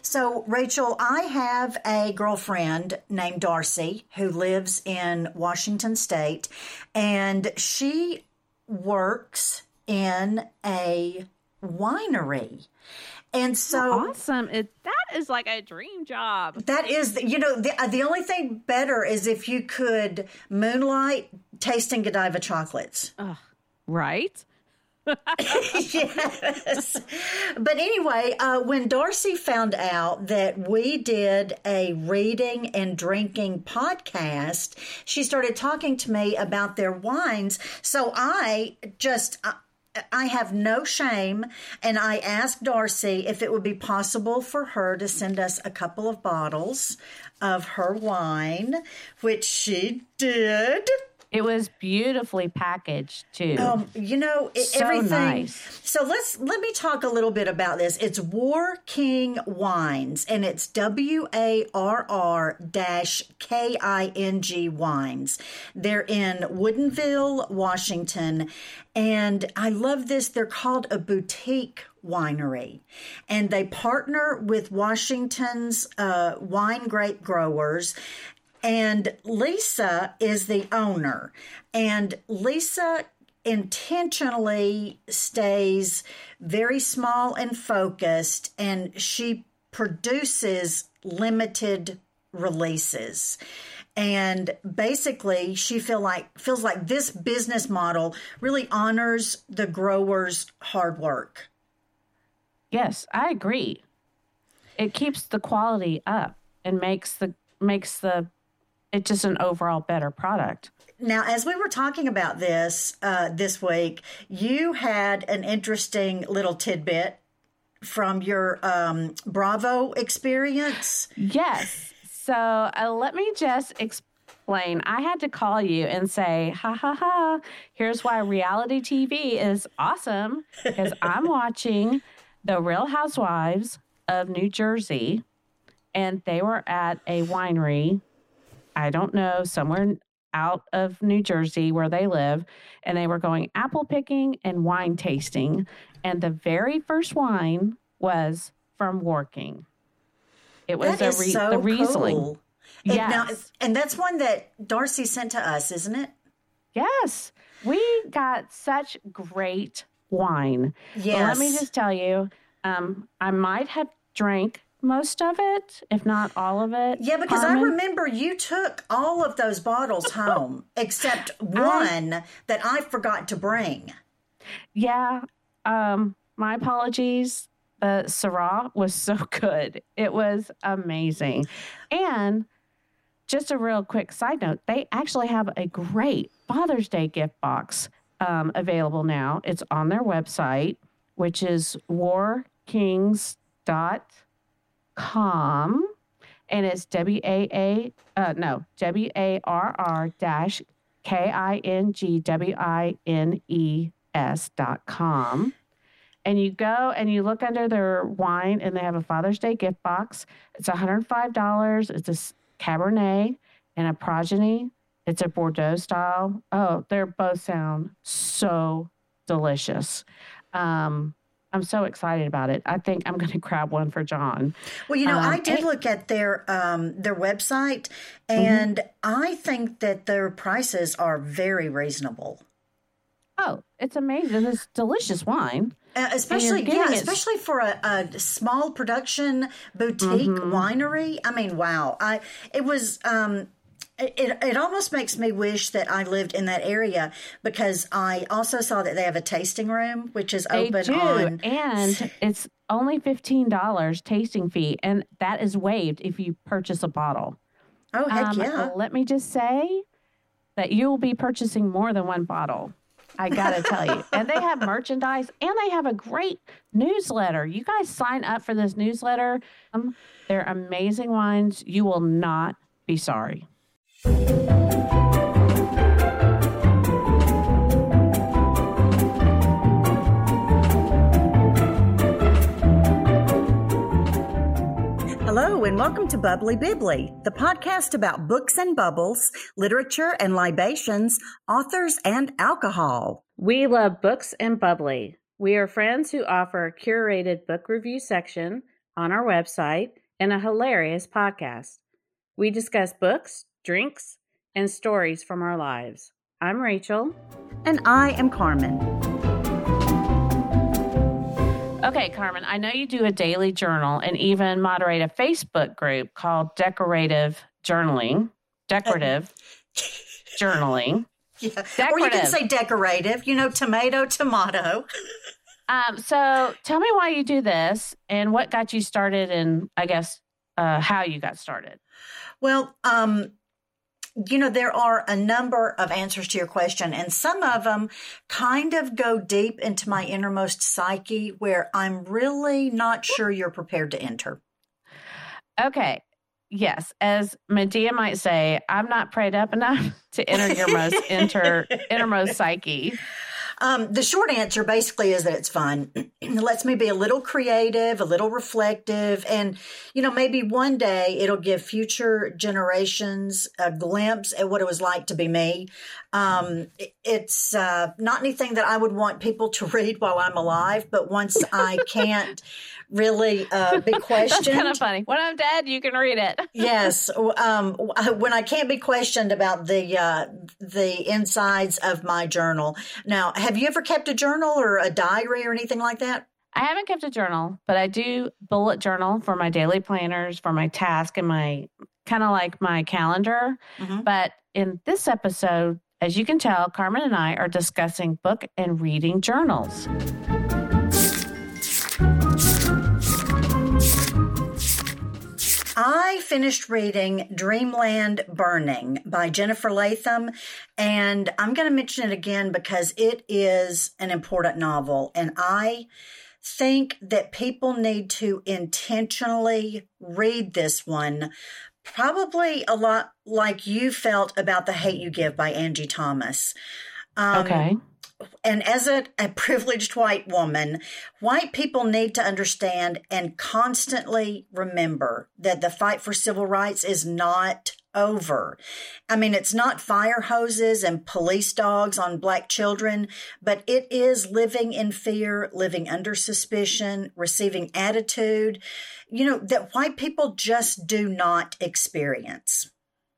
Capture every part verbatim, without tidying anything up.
So, Rachel, I have a girlfriend named Darcy who lives in Washington State, and she works in a winery. And so awesome. It, that is like a dream job. That is, you know, the, the only thing better is if you could moonlight tasting Godiva chocolates. Uh, right? Yes. But anyway, uh, when Darcy found out that we did a reading and drinking podcast, she started talking to me about their wines. So I just... Uh, I have no shame, and I asked Darcy if it would be possible for her to send us a couple of bottles of her wine, which she did. It was beautifully packaged, too. Um, you know, it, so everything. Nice. So let's let me talk a little bit about this. It's War King Wines, and it's W A R R K I N G Wines. They're in Woodinville, Washington, and I love this. They're called a boutique winery, and they partner with Washington's uh, wine grape growers. And Lisa is the owner, and Lisa intentionally stays very small and focused, and she produces limited releases. And basically, she feel like feels like this business model really honors the grower's hard work. Yes, I agree. It keeps the quality up and makes the makes the it's just an overall better product. Now, as we were talking about this uh, this week, you had an interesting little tidbit from your um, Bravo experience. Yes. So uh, let me just explain. I had to call you and say, ha, ha, ha, here's why reality T V is awesome, because I'm watching The Real Housewives of New Jersey, and they were at a winery, I don't know, somewhere out of New Jersey where they live, and they were going apple picking and wine tasting. And the very first wine was from War King. It was that a re- is so the Riesling. Cool. Yes. And, now, and that's one that Darcy sent to us, isn't it? Yes. We got such great wine. Yes. Let me just tell you, um, I might have drank most of it, if not all of it. Yeah, because Carmen. I remember you took all of those bottles home, except one I, that I forgot to bring. Yeah. Um, my apologies. The Syrah was so good. It was amazing. And just a real quick side note, they actually have a great Father's Day gift box um, available now. It's on their website, which is war kings dot com, and it's W A A, uh, no, W A R R dash K I N G W I N E S dot com. And you go and you look under their wine, and they have a Father's Day gift box. It's one hundred five dollars. It's a Cabernet and a Progeny. It's a Bordeaux style. Oh, they both sound so delicious. Um, I'm so excited about it. I think I'm going to grab one for John. Well, you know, um, I did and, look at their um, their website, and mm-hmm. I think that their prices are very reasonable. Oh, it's amazing. It's delicious wine. Uh, especially, yeah, it. especially for a, a small production boutique mm-hmm. winery. I mean, wow. I it was... Um, It it almost makes me wish that I lived in that area, because I also saw that they have a tasting room, which is they open do. on. And it's only fifteen dollars tasting fee, and that is waived if you purchase a bottle. Oh, heck um, yeah. Let me just say that you will be purchasing more than one bottle. I got to tell you. And they have merchandise, and they have a great newsletter. You guys sign up for this newsletter. Um, they're amazing wines. You will not be sorry. Hello, and welcome to Bubbly Bibbly, the podcast about books and bubbles, literature and libations, authors and alcohol. We love books and bubbly. We are friends who offer a curated book review section, on our website, and a hilarious podcast. We discuss books, drinks, and stories from our lives. I'm Rachel. And I am Carmen. Okay, Carmen, I know you do a daily journal and even moderate a Facebook group called Decorative Journaling. Decorative uh, Journaling. Yeah. Decorative. Or you can say decorative, you know, tomato, tomato. um, so tell me why you do this and what got you started and I guess uh, how you got started. Well, um, you know, there are a number of answers to your question, and some of them kind of go deep into my innermost psyche where I'm really not sure you're prepared to enter. Okay. Yes. As Medea might say, I'm not prayed up enough to enter your most inter, innermost psyche. Um, the short answer basically is that it's fun. It lets me be a little creative, a little reflective, and, you know, maybe one day it'll give future generations a glimpse at what it was like to be me. Um, it, it's uh, not anything that I would want people to read while I'm alive, but once I can't really uh, be questioned. That's kind of funny. When I'm dead, you can read it. Yes. Um, when I can't be questioned about the uh, the insides of my journal. Now, have you ever kept a journal or a diary or anything like that? I haven't kept a journal, but I do bullet journal for my daily planners, for my task, and my kind of like my calendar. Mm-hmm. But in this episode, as you can tell, Carmen and I are discussing book and reading journals. I finished reading Dreamland Burning by Jennifer Latham, and I'm going to mention it again because it is an important novel, and I think that people need to intentionally read this one, probably a lot like you felt about The Hate U Give by Angie Thomas. Um, okay. And as a, a privileged white woman, white people need to understand and constantly remember that the fight for civil rights is not over. I mean, it's not fire hoses and police dogs on black children, but it is living in fear, living under suspicion, receiving attitude, you know, that white people just do not experience.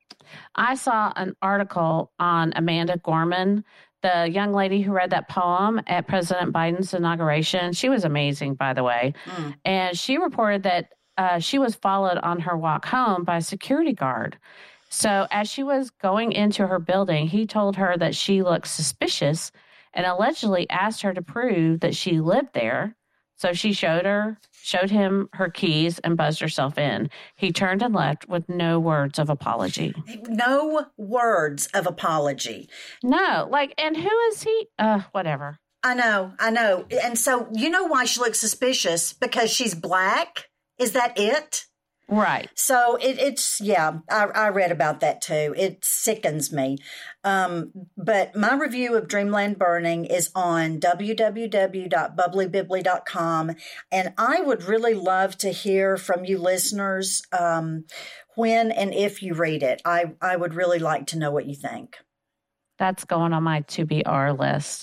I saw an article on Amanda Gorman, the young lady who read that poem at President Biden's inauguration. She was amazing, by the way. Mm. And she reported that uh, she was followed on her walk home by a security guard. So as she was going into her building, he told her that she looked suspicious and allegedly asked her to prove that she lived there. So she showed her, showed him her keys and buzzed herself in. He turned and left with no words of apology. No words of apology. No, like, and who is he? Uh, whatever. I know, I know. And so you know why she looks suspicious? Because she's black? Is that it? Right. So it, it's, yeah, I, I read about that too. It sickens me. Um, but my review of Dreamland Burning is on w w w dot bubbly bibbly dot com. And I would really love to hear from you listeners um, when and if you read it. I, I would really like to know what you think. That's going on my to be R list.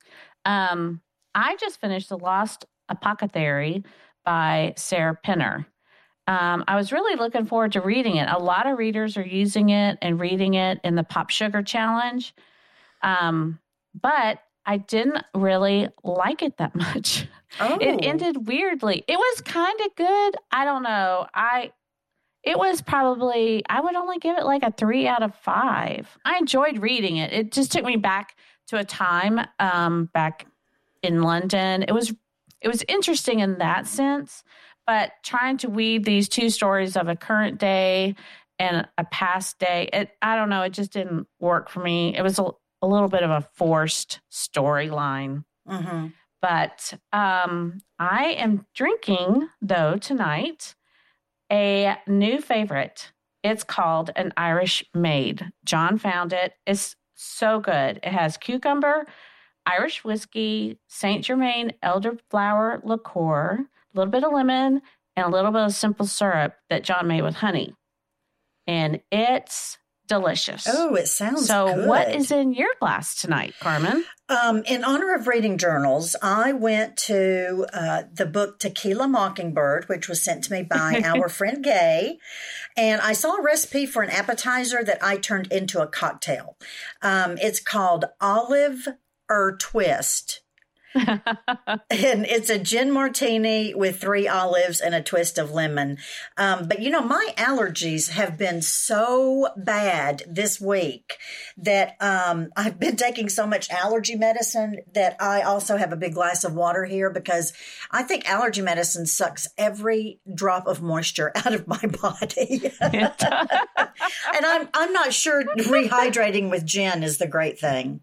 Um, I just finished The Lost Apothecary by Sarah Penner. Um, I was really looking forward to reading it. A lot of readers are using it and reading it in the Pop Sugar Challenge. Um, but I didn't really like it that much. Oh. It ended weirdly. It was kind of good. I don't know. I, it was probably, I would only give it like a three out of five. I enjoyed reading it. It just took me back to a time, um, back in London. It was, it was interesting in that sense. But trying to weave these two stories of a current day and a past day, it, I don't know, it just didn't work for me. It was a, a little bit of a forced storyline. Mm-hmm. But um, I am drinking, though, tonight, a new favorite. It's called an Irish Maid. John found it. It's so good. It has cucumber, Irish whiskey, Saint Germain elderflower liqueur, a little bit of lemon, and a little bit of simple syrup that John made with honey. And it's delicious. Oh, it sounds so good. What is in your glass tonight, Carmen? Um, in honor of reading journals, I went to uh, the book Tequila Mockingbird, which was sent to me by our friend Gay. And I saw a recipe for an appetizer that I turned into a cocktail. Um, it's called Olive or Twist. And it's a gin martini with three olives and a twist of lemon. Um, but, you know, my allergies have been so bad this week that um, I've been taking so much allergy medicine that I also have a big glass of water here because I think allergy medicine sucks every drop of moisture out of my body. And I'm, I'm not sure rehydrating with gin is the great thing.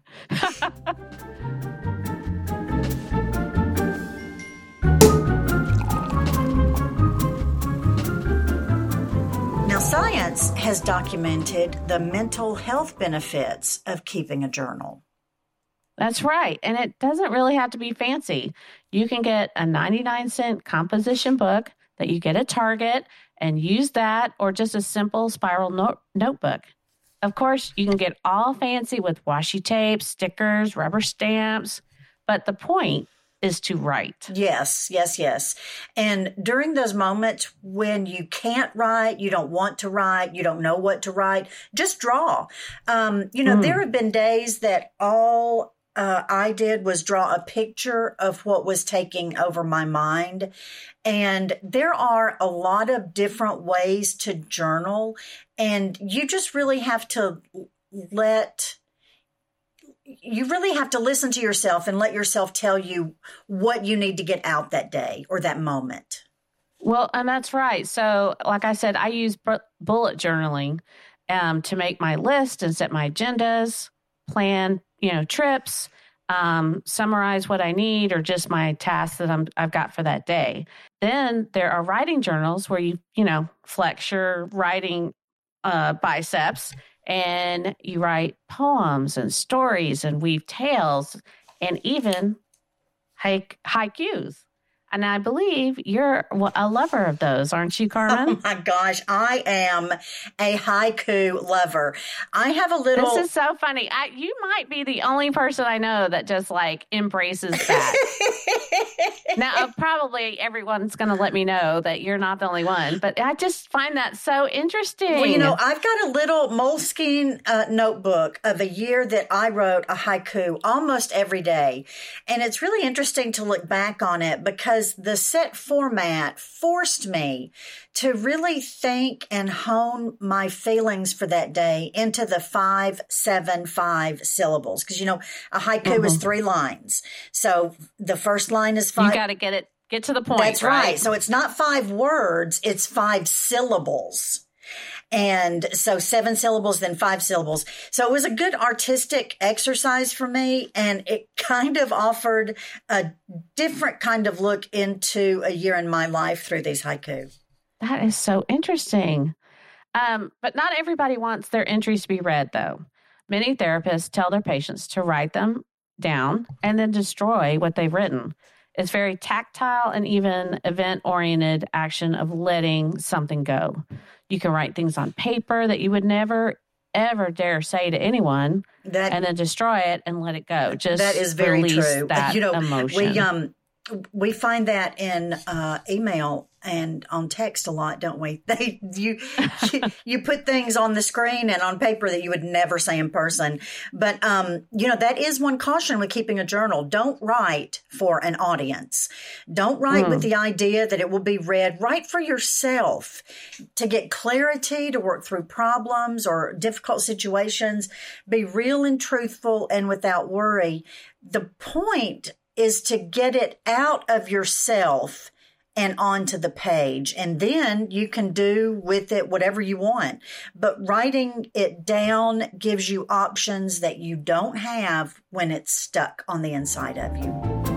Now, science has documented the mental health benefits of keeping a journal. That's right. And it doesn't really have to be fancy. You can get a ninety-nine cent composition book that you get at Target and use that, or just a simple spiral note- notebook. Of course, you can get all fancy with washi tape, stickers, rubber stamps. But the point is to write. Yes, yes, yes. And during those moments when you can't write, you don't want to write, you don't know what to write, just draw. Um, you know, mm. there have been days that all uh, I did was draw a picture of what was taking over my mind. And there are a lot of different ways to journal. And you just really have to let... You really have to listen to yourself and let yourself tell you what you need to get out that day or that moment. Well, and that's right. So, like I said, I use bu- bullet journaling um, to make my list and set my agendas, plan, you know, trips, um, summarize what I need or just my tasks that I'm, I've got for that day. Then there are writing journals where you, you know, flex your writing uh, biceps. And you write poems and stories and weave tales and even haik- haikus. And I believe you're a lover of those, aren't you, Carmen? Oh, my gosh. I am a haiku lover. I have a little... This is so funny. I, you might be the only person I know that just, like, embraces that. Now, uh, probably everyone's going to let me know that you're not the only one, but I just find that so interesting. Well, you know, I've got a little Moleskine uh, notebook of a year that I wrote a haiku almost every day. And it's really interesting to look back on it because the set format forced me to really think and hone my feelings for that day into the five, seven, five syllables. Because, you know, a haiku mm-hmm. is three lines. So the first line is five. You got to get it, get to the point. That's right. right. So it's not five words, it's five syllables. And so seven syllables, then five syllables. So it was a good artistic exercise for me. And it kind of offered a different kind of look into a year in my life through these haiku. That is so interesting. Um, but not everybody wants their entries to be read, though. Many therapists tell their patients to write them down and then destroy what they've written. It's very tactile and even event-oriented action of letting something go. You can write things on paper that you would never, ever dare say to anyone, that, and then destroy it and let it go. Just that is very true. That you know, emotion. we um we find that in uh, email and on text a lot, don't we? They you, you you put things on the screen and on paper that you would never say in person. But um, you know, that is one caution with keeping a journal. Don't write for an audience. Don't write mm. with the idea that it will be read. Write for yourself to get clarity, to work through problems or difficult situations. Be real and truthful and without worry. The point is to get it out of yourself and onto the page. And then you can do with it whatever you want. But writing it down gives you options that you don't have when it's stuck on the inside of you.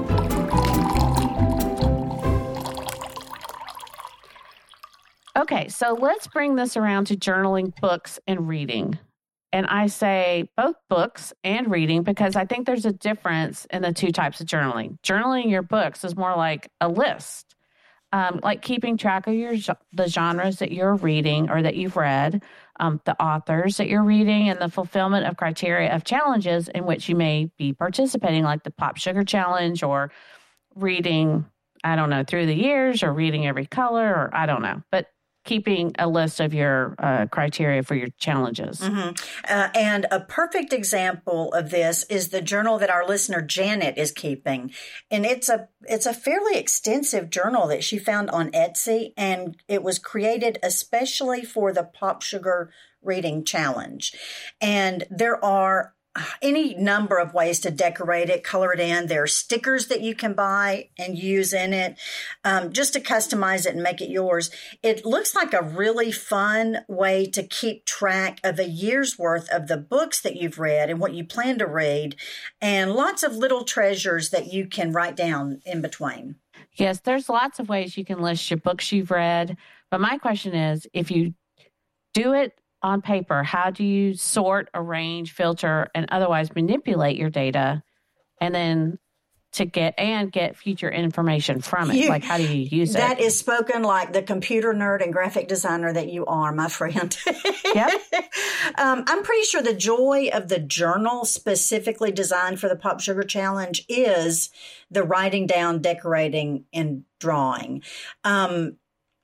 Okay, so let's bring this around to journaling, books, and reading. And I say both books and reading because I think there's a difference in the two types of journaling. Journaling your books is more like a list. um, like keeping track of your the genres that you're reading or that you've read, um, the authors that you're reading, and the fulfillment of criteria of challenges in which you may be participating, like the Pop Sugar Challenge or reading, I don't know, through the years or reading every color or I don't know. But keeping a list of your uh, criteria for your challenges. Mm-hmm. Uh, and a perfect example of this is the journal that our listener Janet is keeping. And it's a it's a fairly extensive journal that she found on Etsy, and it was created especially for the Pop Sugar Reading Challenge. And there are any number of ways to decorate it, color it in. There are stickers that you can buy and use in it, um, just to customize it and make it yours. It looks like a really fun way to keep track of a year's worth of the books that you've read and what you plan to read, and lots of little treasures that you can write down in between. Yes, there's lots of ways you can list your books you've read. But my question is, if you do it on paper, how do you sort, arrange, filter, and otherwise manipulate your data, and then to get and get future information from it? You, like, how do you use that it? That is spoken like the computer nerd and graphic designer that you are, my friend. Yep. um, I'm pretty sure the joy of the journal specifically designed for the Pop Sugar Challenge is the writing down, decorating, and drawing. Um,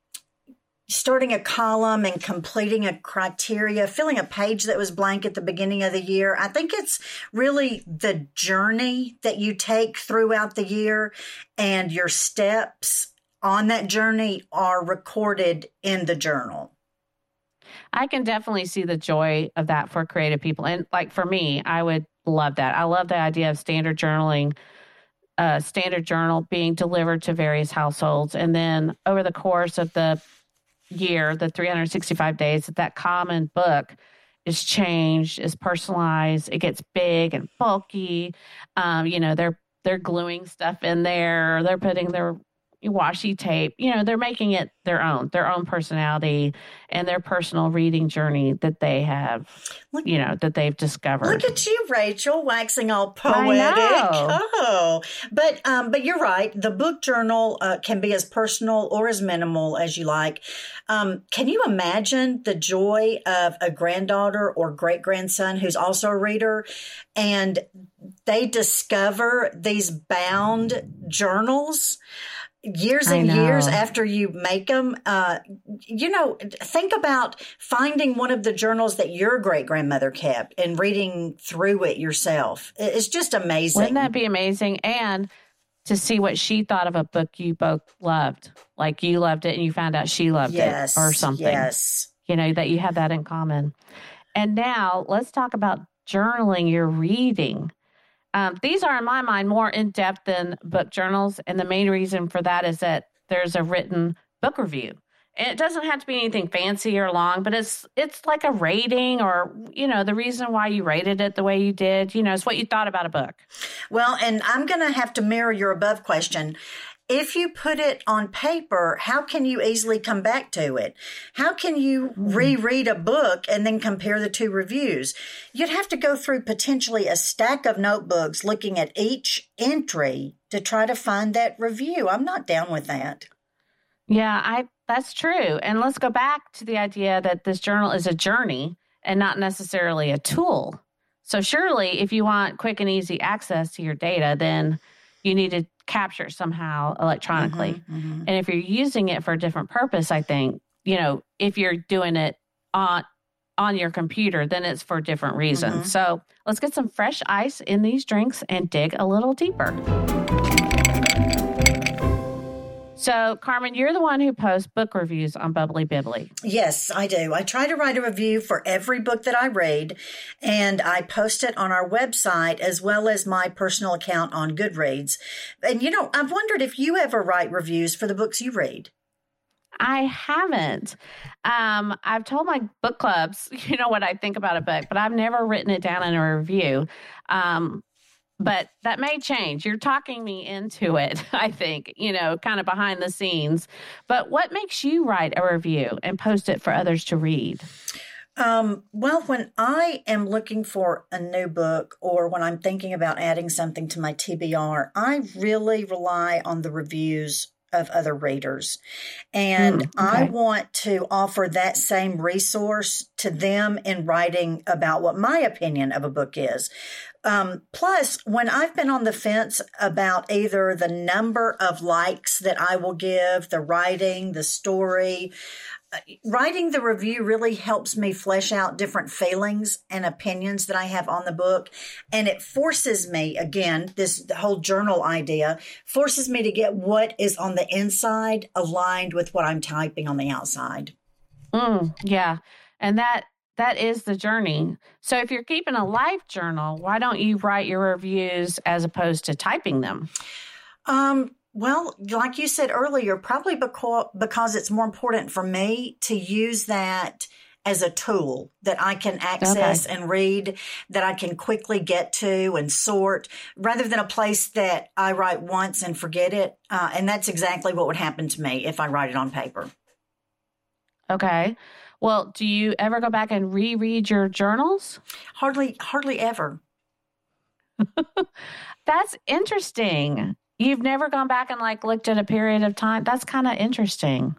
Starting a column and completing a criteria, filling a page that was blank at the beginning of the year. I think it's really the journey that you take throughout the year, and your steps on that journey are recorded in the journal. I can definitely see the joy of that for creative people. And like for me, I would love that. I love the idea of standard journaling, uh, standard journal being delivered to various households. And then over the course of the year, the three hundred sixty-five days, that that common book is changed, is personalized, it gets big and bulky. Um, you know, they're they're gluing stuff in there, they're putting their washi tape, you know, they're making it their own, their own personality and their personal reading journey that they have, look, you know, that they've discovered. Look at you, Rachel, waxing all poetic. Oh, but um, but you're right. The book journal uh, can be as personal or as minimal as you like. Um, can you imagine the joy of a granddaughter or great grandson who's also a reader, and they discover these bound journals years and years after you make them? Uh, you know, think about finding one of the journals that your great grandmother kept and reading through it yourself. It's just amazing. Wouldn't that be amazing? And to see what she thought of a book you both loved, like you loved it and you found out she loved yes, it or something. Yes. You know, that you have that in common. And now let's talk about journaling your reading. Um, these are, in my mind, more in-depth than book journals. And the main reason for that is that there's a written book review. And it doesn't have to be anything fancy or long, but it's it's like a rating, or, you know, the reason why you rated it the way you did. You know, it's what you thought about a book. Well, and I'm going to have to mirror your above question. If you put it on paper, how can you easily come back to it? How can you mm-hmm. reread a book and then compare the two reviews? You'd have to go through potentially a stack of notebooks looking at each entry to try to find that review. I'm not down with that. Yeah, I that's true. And let's go back to the idea that this journal is a journey and not necessarily a tool. So surely if you want quick and easy access to your data, then you need to capture it somehow electronically. Mm-hmm, mm-hmm. And if you're using it for a different purpose, I think, you know, if you're doing it on on your computer, then it's for different reasons. Mm-hmm. So let's get some fresh ice in these drinks and dig a little deeper. So, Carmen, you're the one who posts book reviews on Bubbly Bibbly. Yes, I do. I try to write a review for every book that I read, and I post it on our website as well as my personal account on Goodreads. And, you know, I've wondered if you ever write reviews for the books you read. I haven't. Um, I've told my book clubs, you know, what I think about a book, but I've never written it down in a review. Um But that may change. You're talking me into it, I think, you know, kind of behind the scenes. But what makes you write a review and post it for others to read? Um, well, when I am looking for a new book, or when I'm thinking about adding something to my T B R, I really rely on the reviews of other readers. And Mm, okay. I want to offer that same resource to them in writing about what my opinion of a book is. Um, plus, when I've been on the fence about either the number of likes that I will give, the writing, the story, uh, writing the review really helps me flesh out different feelings and opinions that I have on the book. And it forces me, again, this whole journal idea forces me to get what is on the inside aligned with what I'm typing on the outside. Mm, yeah. And that that is the journey. So if you're keeping a life journal, why don't you write your reviews as opposed to typing them? Um, well, like you said earlier, probably because, because it's more important for me to use that as a tool that I can access okay. and read, that I can quickly get to and sort, rather than a place that I write once and forget it. Uh, and that's exactly what would happen to me if I write it on paper. Okay. Well, do you ever go back and reread your journals? Hardly, hardly ever. That's interesting. You've never gone back and like looked at a period of time. That's kind of interesting.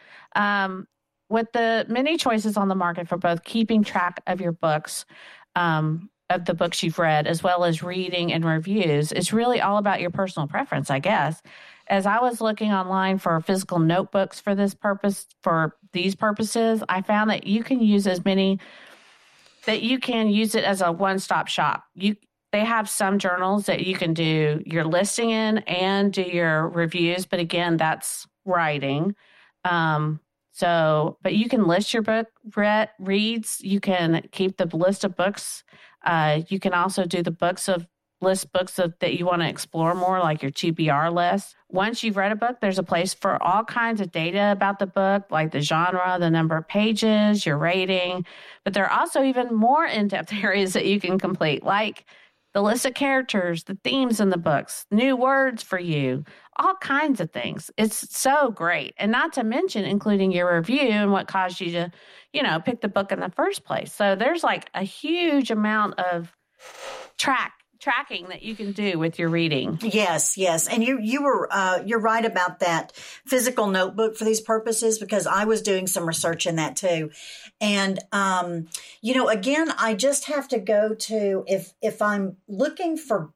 Um, with the many choices on the market for both keeping track of your books, um, of the books you've read, as well as reading and reviews, it's really all about your personal preference, I guess. As I was looking online for physical notebooks for this purpose, for these purposes, I found that you can use as many, that you can use it as a one-stop shop. You, they have some journals that you can do your listing in and do your reviews, but again, that's writing. Um, so, but you can list your book read, reads. You can keep the list of books. Uh, you can also do the books of list books of, that you want to explore more, like your T B R list. Once you've read a book, there's a place for all kinds of data about the book, like the genre, the number of pages, your rating. But there are also even more in-depth areas that you can complete, like the list of characters, the themes in the books, new words for you, all kinds of things. It's so great. And not to mention including your review and what caused you to, you know, pick the book in the first place. So there's like a huge amount of track tracking that you can do with your reading. Yes, yes. And you you were uh, you're right about that physical notebook for these purposes, because I was doing some research in that too. And um, you know, again, I just have to go to if if I'm looking for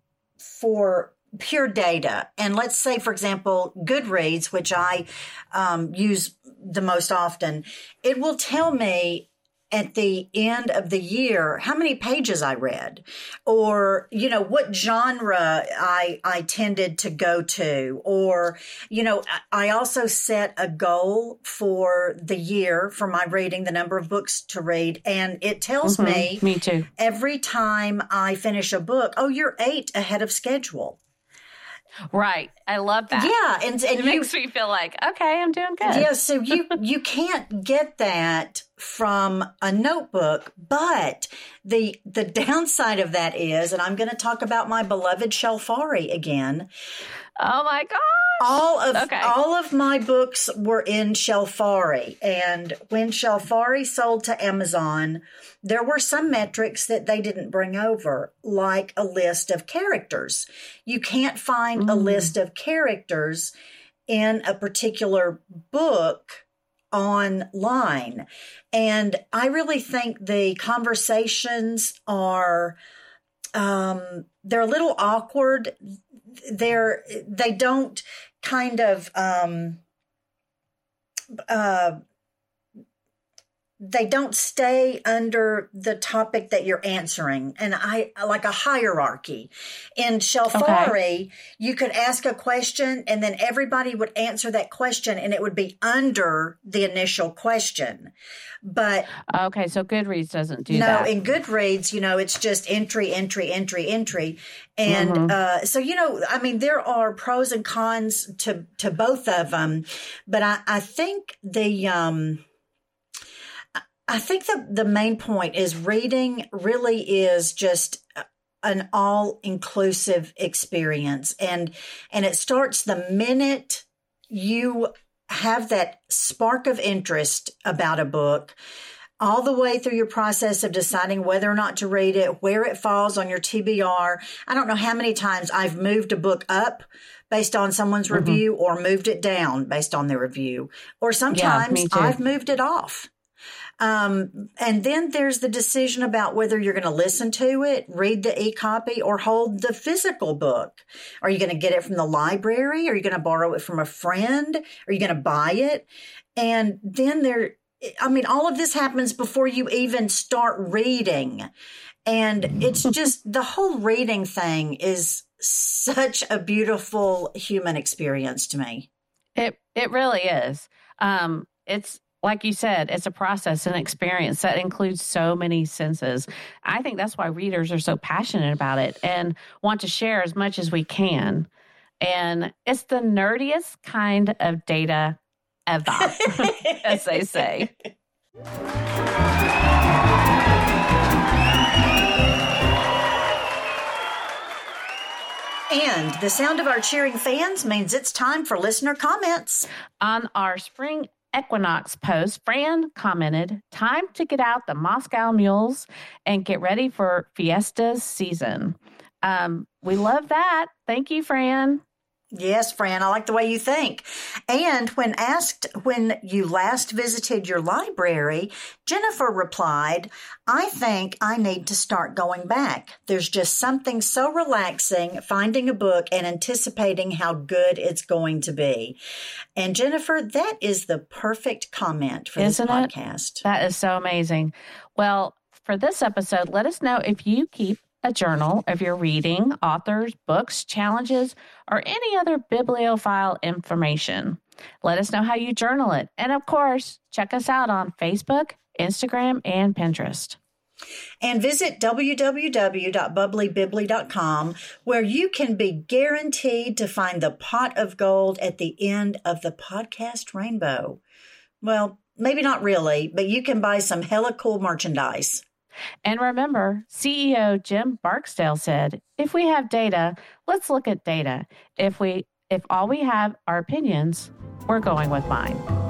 for pure data, and let's say, for example, Goodreads, which I um, use the most often, it will tell me at the end of the year how many pages I read, or, you know, what genre I, I tended to go to, or, you know, I also set a goal for the year for my reading, the number of books to read. And it tells mm-hmm. me, me too, every time I finish a book, oh, you're eight ahead of schedule. Right. I love that. Yeah. And, and it you, makes me feel like, okay, I'm doing good. Yeah. So you, you can't get that from a notebook, but the, the downside of that is, and I'm going to talk about my beloved Shelfari again. Oh my gosh. All of, okay. all of my books were in Shelfari. And when Shelfari sold to Amazon, there were some metrics that they didn't bring over, like a list of characters. You can't find mm. a list of characters in a particular book online. And I really think the conversations are, um, they're a little awkward. They're, they don't kind of, um, uh, they don't stay under the topic that you're answering. And I like a hierarchy. In Shelfari, okay. you could ask a question and then everybody would answer that question and it would be under the initial question. But okay, so Goodreads doesn't do no, that. No, in Goodreads, you know, it's just entry, entry, entry, entry. And mm-hmm. uh, so, you know, I mean, there are pros and cons to, to both of them. But I, I think the... Um, I think the, the main point is reading really is just an all-inclusive experience. And, and it starts the minute you have that spark of interest about a book, all the way through your process of deciding whether or not to read it, where it falls on your T B R. I don't know how many times I've moved a book up based on someone's Mhm. review or moved it down based on their review. Or Yeah, sometimes me too. I've moved it off. Um, and then there's the decision about whether you're going to listen to it, read the e-copy, or hold the physical book. Are you going to get it from the library? Are you going to borrow it from a friend? Are you going to buy it? And then there, I mean, all of this happens before you even start reading. And it's just the whole reading thing is such a beautiful human experience to me. It it really is. Um, it's like you said, it's a process and experience that includes so many senses. I think that's why readers are so passionate about it and want to share as much as we can. And it's the nerdiest kind of data ever, as they say. And the sound of our cheering fans means it's time for listener comments. On our spring equinox post, Fran commented, time to get out the Moscow mules and get ready for Fiesta's season. Um, we love that. Thank you, Fran. Yes, Fran, I like the way you think. And when asked when you last visited your library, Jennifer replied, I think I need to start going back. There's just something so relaxing finding a book and anticipating how good it's going to be. And Jennifer, that is the perfect comment for Isn't this it? podcast. That is so amazing. Well, for this episode, let us know if you keep a journal of your reading, authors, books, challenges, or any other bibliophile information. Let us know how you journal it. And of course, check us out on Facebook, Instagram, and Pinterest. And visit w w w dot bubbly bibly dot com, where you can be guaranteed to find the pot of gold at the end of the podcast rainbow. Well, maybe not really, but you can buy some hella cool merchandise. And remember, C E O Jim Barksdale said, if we have data, let's look at data. If we, if all we have are opinions, we're going with mine.